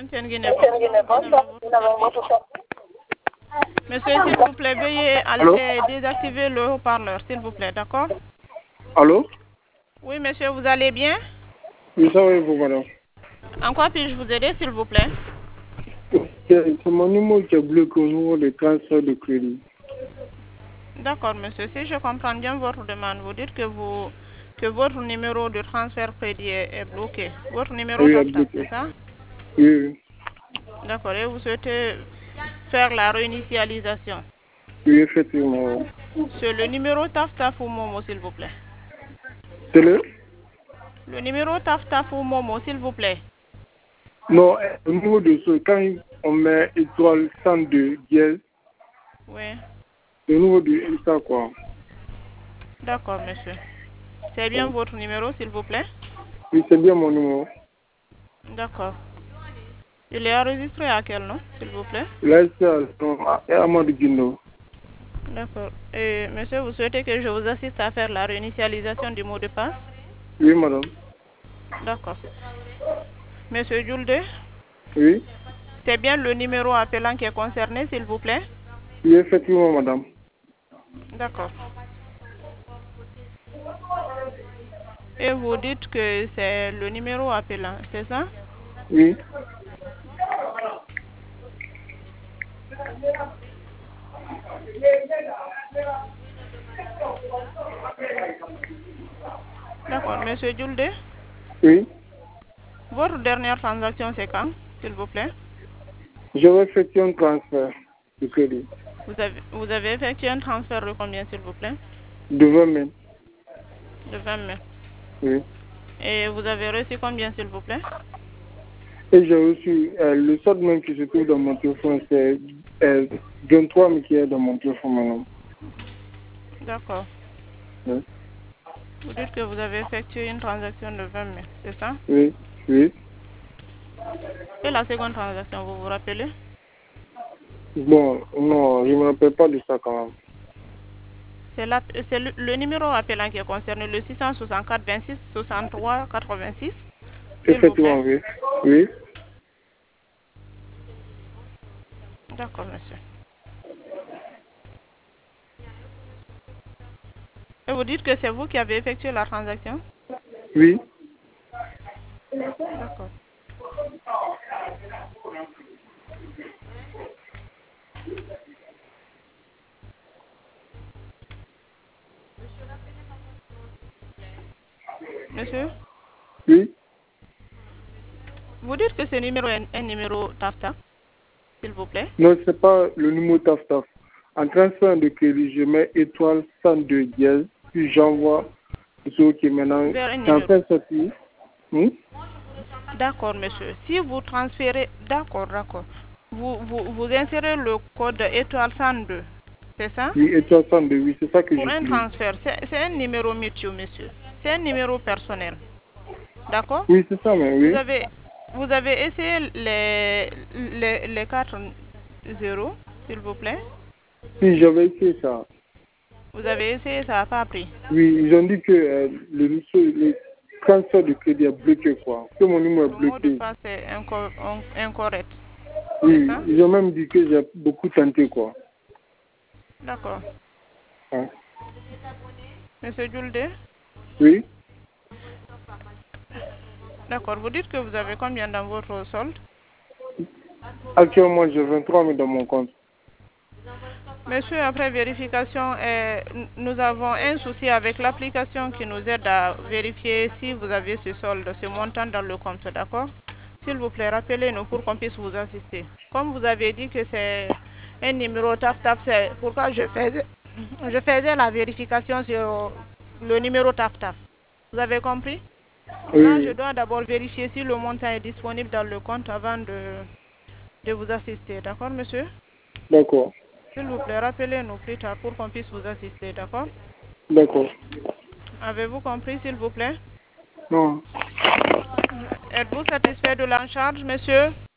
Monsieur, s'il vous plaît, veuillez désactiver le haut-parleur, s'il vous plaît, d'accord? Allô? Oui, monsieur, vous allez bien? Oui, ça va, vous, madame. En quoi puis-je vous aider, s'il vous plaît? C'est mon numéro qui est bloqué au niveau des transferts de crédit. D'accord, monsieur. Si je comprends bien votre demande, vous dites que votre numéro de transfert crédit est bloqué. Votre numéro Oui, est TAFTA, bloqué. c'est ça? Oui, oui. D'accord. Et vous souhaitez faire la réinitialisation? Oui, effectivement. C'est le numéro TAFTA pour Momo, s'il vous plaît. C'est le? Le numéro TAFTA pour Momo, s'il vous plaît. Non, au niveau de ce, quand on met étoile 102 dièse, Oui. le niveau de ça, quoi. D'accord, monsieur. C'est bien votre numéro, s'il vous plaît? Oui, c'est bien mon numéro. D'accord. Il est enregistré à quel nom, s'il vous plaît? Là, c'est Amadou Guindo. D'accord. Et monsieur, vous souhaitez que je vous assiste à faire la réinitialisation du mot de passe? Oui, madame. D'accord. Monsieur Julde, Oui. c'est bien le numéro appelant qui est concerné, s'il vous plaît? Oui, effectivement, madame. D'accord. Et vous dites que c'est le numéro appelant, c'est ça? Oui. D'accord. Monsieur Julde, Oui. votre dernière transaction, c'est quand, s'il vous plaît? Je vais effectuer un transfert de crédit. Vous avez effectué un transfert de combien, s'il vous plaît? De 20 000. De 20 000. Oui. Et vous avez reçu combien, s'il vous plaît? Et j'ai reçu le solde même qui se trouve dans mon téléphone, c'est 23 000 qui est dans mon téléphone maintenant. D'accord. Oui. Vous dites que vous avez effectué une transaction de 20 000, c'est ça? Oui. Oui. Et la seconde transaction, vous vous rappelez? Bon, non, je ne me rappelle pas de ça quand même. C'est le numéro appelant qui est concerné, le 664 26 63 86, s'il vous plaît. Effectivement, oui. Oui. D'accord, monsieur. Et vous dites que c'est vous qui avez effectué la transaction? Oui. D'accord. Monsieur, Oui. vous dites que ce numéro est un numéro TAFTA, s'il vous plaît? Non, ce n'est pas le numéro taf-taf. En transfert de crédit, je mets étoile 102 dièse, puis j'envoie ce qui est maintenant. Vers un En numéro. fait, sorti. D'accord, monsieur. Si vous transférez, d'accord. Vous insérez le code étoile 102, c'est ça? Oui, étoile 102, oui, c'est ça que Pour un j'utilise. transfert, c'est un numéro mutuel, monsieur. C'est un numéro personnel. D'accord? Oui, c'est ça, mais oui. Vous avez essayé les 4 0, s'il vous plaît? Oui, j'avais essayé ça. Vous avez essayé, ça n'a pas pris. Oui, ils ont dit que le transfert de crédit est bloqué, quoi. Que mon numéro est Le mot de bloqué. passe est incorrect. C'est Oui, ça? ils ont même dit que j'ai beaucoup tenté, quoi. D'accord. Hein? Monsieur Julde? Oui. D'accord. Vous dites que vous avez combien dans votre solde? Actuellement, j'ai 23 000 dans mon compte. Monsieur, après vérification, nous avons un souci avec l'application qui nous aide à vérifier si vous avez ce solde, ce montant dans le compte, d'accord? S'il vous plaît, rappelez-nous pour qu'on puisse vous assister. Comme vous avez dit que c'est un numéro TAF-TAF, c'est pourquoi je faisais la vérification sur le numéro TAF-TAF. Vous avez compris? Oui, Là, je oui. dois d'abord vérifier si le montant est disponible dans le compte avant de vous assister, d'accord, monsieur? D'accord. S'il vous plaît, rappelez-nous plus tard pour qu'on puisse vous assister, d'accord? D'accord. Avez-vous compris, s'il vous plaît? Non. Êtes-vous satisfait de la charge, monsieur?